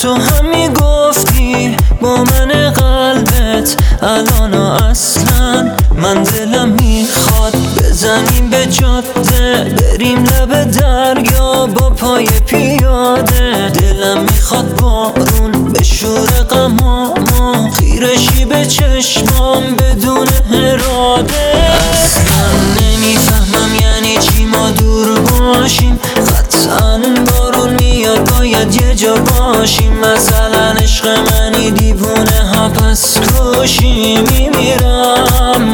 تو هم میگفتی با من قلبت الان اصلا من دلم میخواد بزنیم به جاده، بریم لب دریا با پای پیاده. دلم میخواد بارون بشوره غمامو، خیرشی به چشمام بدون اراده. اصلا نمیفهمم یعنی چی ما دور باشیم، قطعا بارون میاد باید یه جا باشیم. مثلا عشق منی دیوونه ها پس کشی میمیرم.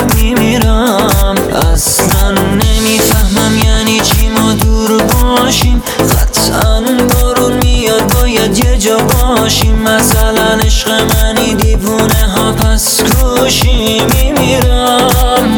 اصلا نمیفهمم یعنی چی ما دور باشیم، قطعا بارون میاد باید یه جا باشیم. مثلا عشق منی دیوونه ها پس کشی میمیرم.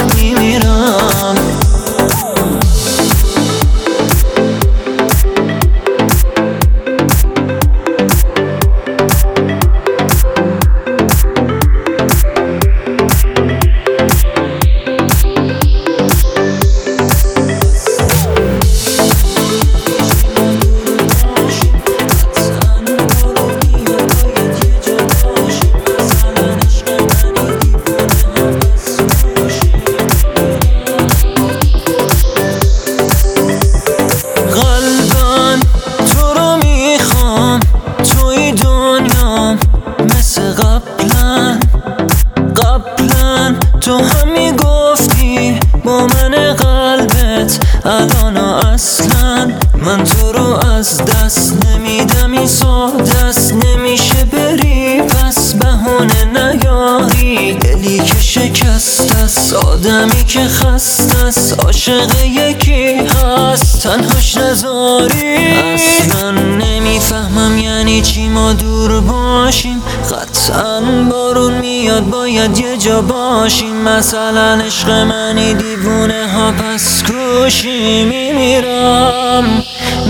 تو هم میگفتی با من قلبت الان اصلا من تو رو از دست نمیدم، این ساده است نمیشه بری پس بهونه نیاری. دلی که شکست است، آدمی که خسته است، عاشق یکی هست تنهاش نذاری. اصلا نمیفهمم یعنی چی ما دور باشیم، قطعا بارون میاد باید یه جا باشیم. مثلا عشق منی دیوونه ها پس کشی میمیرم.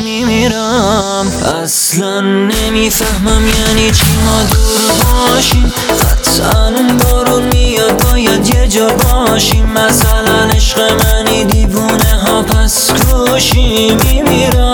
اصلا نمیفهمم یعنی چی ما دور باشیم، قطعا بارون میاد باید یه جا باشیم. مثلا عشق منی دیوونه ها پس کشی میمیرم.